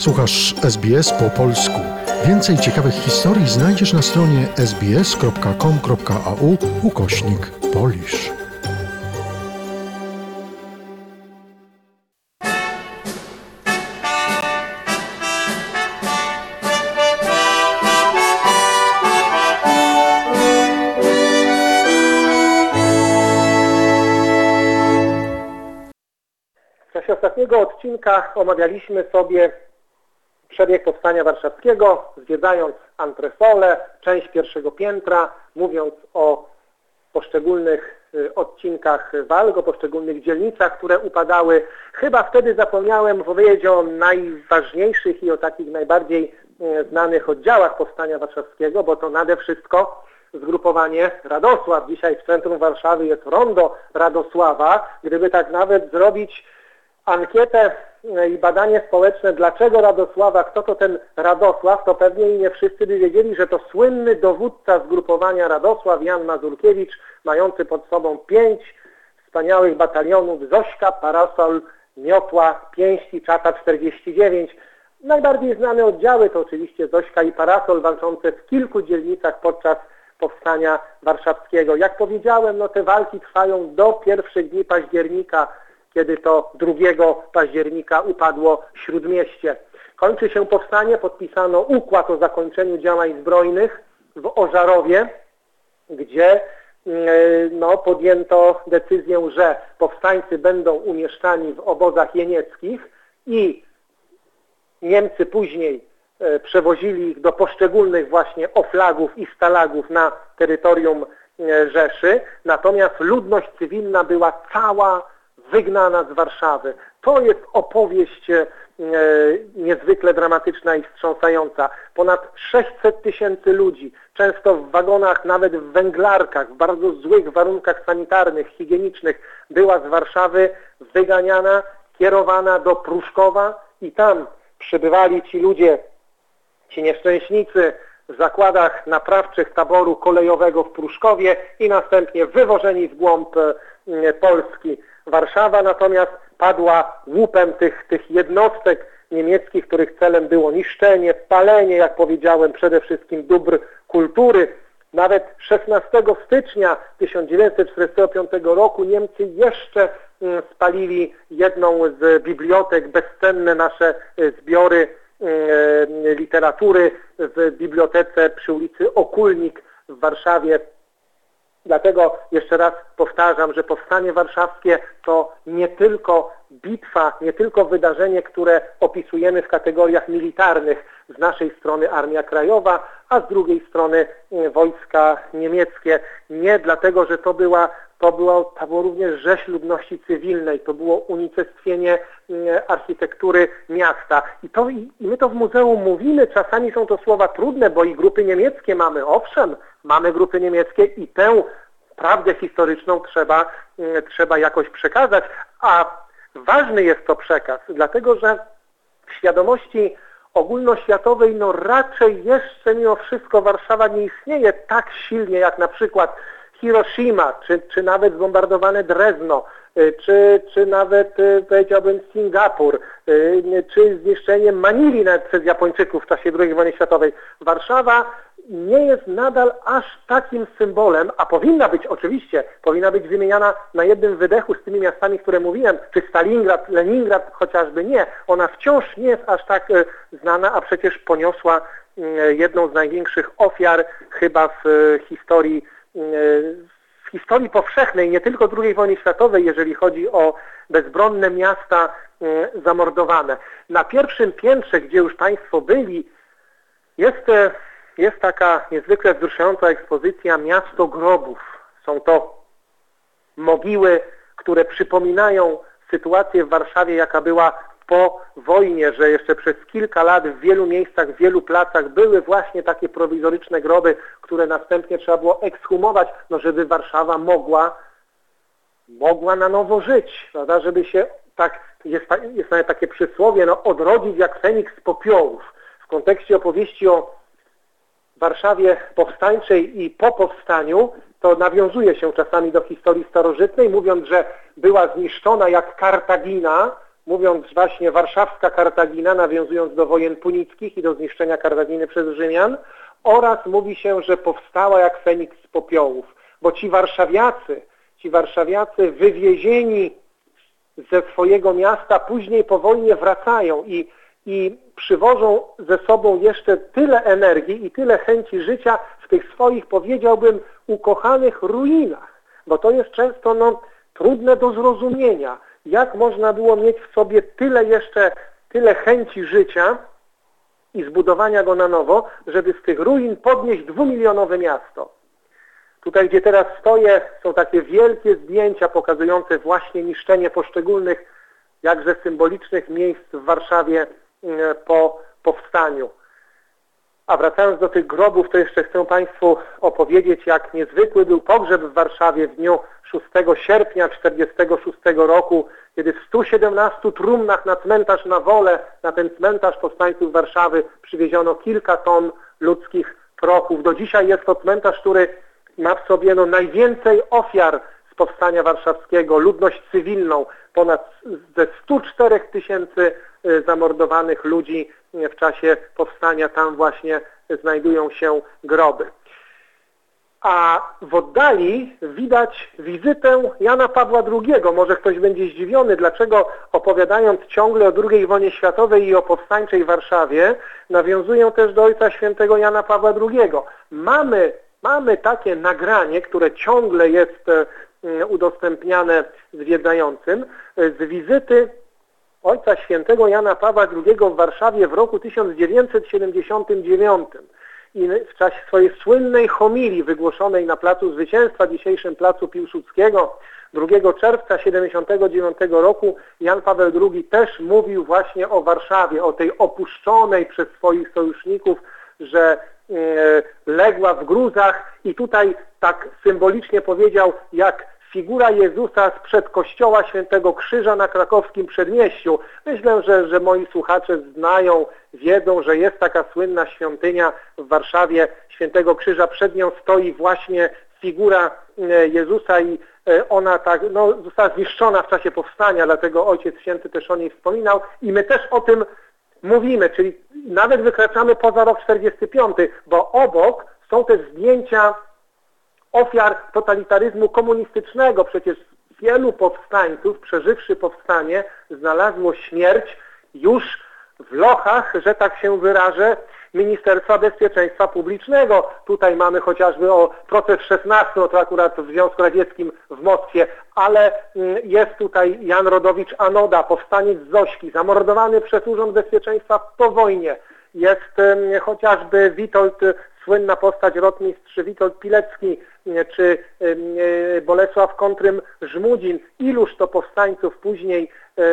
Słuchasz SBS po polsku. Więcej ciekawych historii znajdziesz na stronie sbs.com.au/Polish. W czasie ostatniego odcinka omawialiśmy sobie przebieg Powstania Warszawskiego, zwiedzając antresolę, część pierwszego piętra, mówiąc o poszczególnych odcinkach walk, o poszczególnych dzielnicach, które upadały. Chyba wtedy zapomniałem powiedzieć o najważniejszych i o takich najbardziej znanych oddziałach Powstania Warszawskiego, bo to nade wszystko zgrupowanie Radosław. Dzisiaj w centrum Warszawy jest rondo Radosława. Gdyby tak nawet zrobić ankietę i badanie społeczne, dlaczego Radosława, kto to ten Radosław, to pewnie i nie wszyscy by wiedzieli, że to słynny dowódca zgrupowania Radosław, Jan Mazurkiewicz, mający pod sobą 5 wspaniałych batalionów: Zośka, Parasol, Miotła, Pięści, Czata 49. Najbardziej znane oddziały to oczywiście Zośka i Parasol, walczące w kilku dzielnicach podczas Powstania Warszawskiego. Jak powiedziałem, te walki trwają do pierwszych dni października, kiedy to 2 października upadło Śródmieście. Kończy się powstanie, podpisano układ o zakończeniu działań zbrojnych w Ożarowie, gdzie podjęto decyzję, że powstańcy będą umieszczani w obozach jenieckich i Niemcy później przewozili ich do poszczególnych właśnie oflagów i stalagów na terytorium Rzeszy, natomiast ludność cywilna była cała wygnana z Warszawy. To jest opowieść niezwykle dramatyczna i wstrząsająca. Ponad 600 tysięcy ludzi, często w wagonach, nawet w węglarkach, w bardzo złych warunkach sanitarnych, higienicznych, była z Warszawy wyganiana, kierowana do Pruszkowa i tam przybywali ci ludzie, ci nieszczęśnicy w zakładach naprawczych taboru kolejowego w Pruszkowie i następnie wywożeni w głąb Polski. Warszawa natomiast padła łupem tych jednostek niemieckich, których celem było niszczenie, palenie, jak powiedziałem, przede wszystkim dóbr kultury. Nawet 16 stycznia 1945 roku Niemcy jeszcze spalili jedną z bibliotek, bezcenne nasze zbiory literatury w bibliotece przy ulicy Okulnik w Warszawie. Dlatego jeszcze raz powtarzam, że Powstanie Warszawskie to nie tylko bitwa, nie tylko wydarzenie, które opisujemy w kategoriach militarnych. Z naszej strony Armia Krajowa, a z drugiej strony wojska niemieckie. Nie dlatego, że to było również rzeź ludności cywilnej, to było unicestwienie architektury miasta. I my to w muzeum mówimy, czasami są to słowa trudne, bo i grupy niemieckie mamy, owszem, mamy grupy niemieckie i tę prawdę historyczną trzeba jakoś przekazać, a ważny jest to przekaz, dlatego że w świadomości ogólnoświatowej raczej jeszcze mimo wszystko Warszawa nie istnieje tak silnie jak na przykład Hiroshima, czy nawet zbombardowane Drezno, czy nawet powiedziałbym Singapur, czy zniszczenie Manili nawet przez Japończyków w czasie II wojny światowej. Warszawa nie jest nadal aż takim symbolem, a powinna być wymieniana na jednym wydechu z tymi miastami, które mówiłem, czy Stalingrad, Leningrad chociażby nie. Ona wciąż nie jest aż tak znana, a przecież poniosła jedną z największych ofiar chyba w historii powszechnej, nie tylko II wojny światowej, jeżeli chodzi o bezbronne miasta zamordowane. Na pierwszym piętrze, gdzie już Państwo byli, jest taka niezwykle wzruszająca ekspozycja Miasto Grobów. Są to mogiły, które przypominają sytuację w Warszawie, jaka była po wojnie, że jeszcze przez kilka lat w wielu miejscach, w wielu placach były właśnie takie prowizoryczne groby, które następnie trzeba było ekshumować, żeby Warszawa mogła na nowo żyć, prawda? Żeby się jest nawet takie przysłowie, odrodzić jak Feniks z popiołów. W kontekście opowieści o Warszawie powstańczej i po powstaniu, to nawiązuje się czasami do historii starożytnej, mówiąc, że była zniszczona jak Kartagina, mówiąc właśnie warszawska Kartagina, nawiązując do wojen punickich i do zniszczenia Kartaginy przez Rzymian, oraz mówi się, że powstała jak Feniks z popiołów, bo ci warszawiacy wywiezieni ze swojego miasta później po wojnie wracają i przywożą ze sobą jeszcze tyle energii i tyle chęci życia w tych swoich, powiedziałbym, ukochanych ruinach, bo to jest często trudne do zrozumienia, jak można było mieć w sobie tyle chęci życia i zbudowania go na nowo, żeby z tych ruin podnieść 2-milionowe miasto. Tutaj, gdzie teraz stoję, są takie wielkie zdjęcia pokazujące właśnie niszczenie poszczególnych, jakże symbolicznych miejsc w Warszawie po powstaniu. A wracając do tych grobów, to jeszcze chcę Państwu opowiedzieć, jak niezwykły był pogrzeb w Warszawie w dniu 6 sierpnia 1946 roku, kiedy w 117 trumnach na cmentarz na Wolę, na ten cmentarz powstańców Warszawy przywieziono kilka ton ludzkich prochów. Do dzisiaj jest to cmentarz, który ma w sobie najwięcej ofiar z powstania warszawskiego, ludność cywilną, ponad ze 104 000 zamordowanych ludzi w czasie powstania, tam właśnie znajdują się groby. A w oddali widać wizytę Jana Pawła II. Może ktoś będzie zdziwiony, dlaczego opowiadając ciągle o II wojnie światowej i o powstańczej Warszawie, nawiązuję też do Ojca Świętego Jana Pawła II. Mamy takie nagranie, które ciągle jest udostępniane zwiedzającym, z wizyty Ojca Świętego Jana Pawła II w Warszawie w roku 1979. I w czasie swojej słynnej homilii wygłoszonej na Placu Zwycięstwa, dzisiejszym Placu Piłsudskiego, 2 czerwca 1979 roku, Jan Paweł II też mówił właśnie o Warszawie, o tej opuszczonej przez swoich sojuszników, że legła w gruzach, i tutaj tak symbolicznie powiedział, jak figura Jezusa sprzed kościoła Świętego Krzyża na krakowskim Przedmieściu. Myślę, że moi słuchacze znają, wiedzą, że jest taka słynna świątynia w Warszawie Świętego Krzyża. Przed nią stoi właśnie figura Jezusa i ona została zniszczona w czasie powstania, dlatego Ojciec Święty też o niej wspominał i my też o tym mówimy, czyli nawet wykraczamy poza rok 45, bo obok są też zdjęcia ofiar totalitaryzmu komunistycznego. Przecież wielu powstańców, przeżywszy powstanie, znalazło śmierć już w lochach, że tak się wyrażę, Ministerstwa Bezpieczeństwa Publicznego. Tutaj mamy chociażby proces 16, to akurat w Związku Radzieckim w Moskwie, ale jest tutaj Jan Rodowicz Anoda, powstaniec z Zośki, zamordowany przez Urząd Bezpieczeństwa po wojnie. Jest chociażby Witold, słynna postać, rotmistrz Witold Pilecki, czy Bolesław Kontrym-Żmudzin. Iluż to powstańców później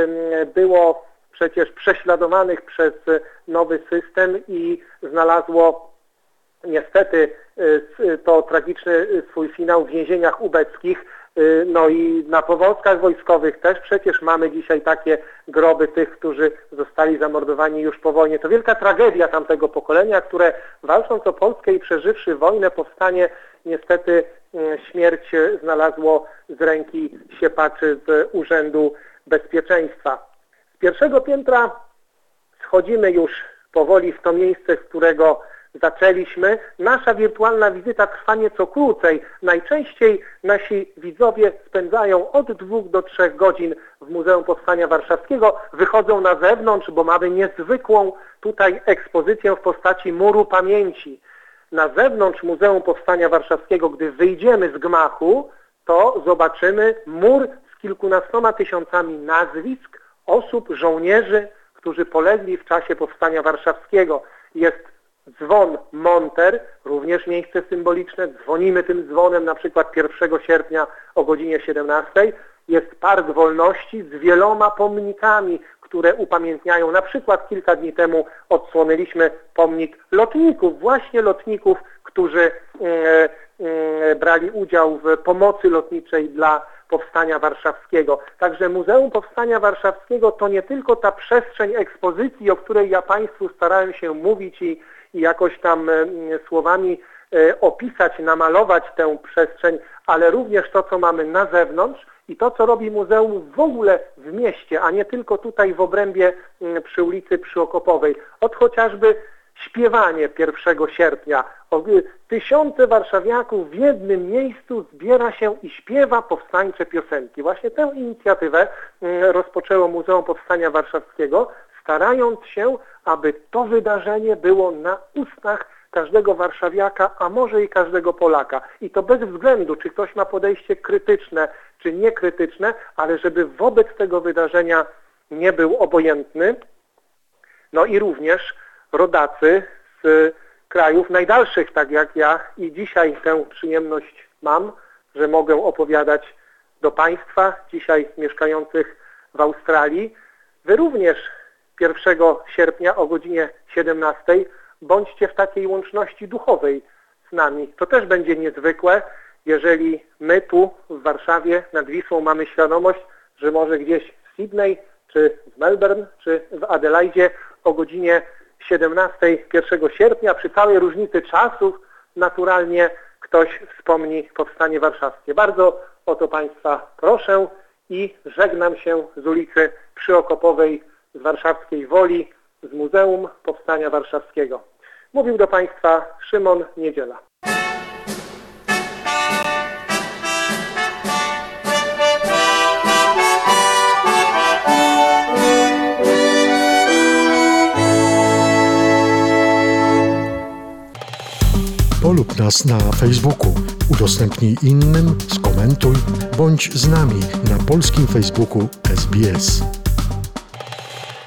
było przecież prześladowanych przez nowy system i znalazło niestety to tragiczny swój finał w więzieniach ubeckich. No i na powązkach wojskowych też przecież mamy dzisiaj takie groby tych, którzy zostali zamordowani już po wojnie. To wielka tragedia tamtego pokolenia, które walcząc o Polskę i przeżywszy wojnę, powstanie, niestety śmierć znalazło z ręki siepaczy z Urzędu Bezpieczeństwa. Z pierwszego piętra schodzimy już powoli w to miejsce, z którego zaczęliśmy. Nasza wirtualna wizyta trwa nieco krócej. Najczęściej nasi widzowie spędzają od 2 do 3 godzin w Muzeum Powstania Warszawskiego. Wychodzą na zewnątrz, bo mamy niezwykłą tutaj ekspozycję w postaci muru pamięci. Na zewnątrz Muzeum Powstania Warszawskiego, gdy wyjdziemy z gmachu, to zobaczymy mur z kilkunastoma tysiącami nazwisk osób, żołnierzy, którzy polegli w czasie Powstania Warszawskiego. Jest dzwon Monter, również miejsce symboliczne. Dzwonimy tym dzwonem na przykład 1 sierpnia o godzinie 17. Jest Park Wolności z wieloma pomnikami, które upamiętniają. Na przykład kilka dni temu odsłonęliśmy pomnik lotników, właśnie lotników, którzy brali udział w pomocy lotniczej dla Powstania Warszawskiego. Także Muzeum Powstania Warszawskiego to nie tylko ta przestrzeń ekspozycji, o której ja Państwu starałem się mówić i jakoś tam słowami opisać, namalować tę przestrzeń, ale również to, co mamy na zewnątrz I to, co robi muzeum w ogóle w mieście, a nie tylko tutaj w obrębie przy ulicy Przyokopowej, od chociażby śpiewanie 1 sierpnia. Tysiące warszawiaków w jednym miejscu zbiera się i śpiewa powstańcze piosenki. Właśnie tę inicjatywę rozpoczęło Muzeum Powstania Warszawskiego, starając się, aby to wydarzenie było na ustach każdego warszawiaka, a może i każdego Polaka. I to bez względu, czy ktoś ma podejście krytyczne, czy niekrytyczne, ale żeby wobec tego wydarzenia nie był obojętny. No i również rodacy z krajów najdalszych, tak jak ja i dzisiaj tę przyjemność mam, że mogę opowiadać do Państwa, dzisiaj mieszkających w Australii. Wy również 1 sierpnia o godzinie 17 bądźcie w takiej łączności duchowej z nami. To też będzie niezwykłe, jeżeli my tu w Warszawie nad Wisłą mamy świadomość, że może gdzieś w Sydney, czy w Melbourne, czy w Adelaidzie o godzinie 17 1 sierpnia, przy całej różnicy czasów, naturalnie ktoś wspomni Powstanie Warszawskie. Bardzo o to Państwa proszę i żegnam się z ulicy Przyokopowej, z Warszawskiej Woli, z Muzeum Powstania Warszawskiego. Mówił do Państwa Szymon Niedziela. Polub nas na Facebooku, udostępnij innym, skomentuj, bądź z nami na polskim Facebooku SBS.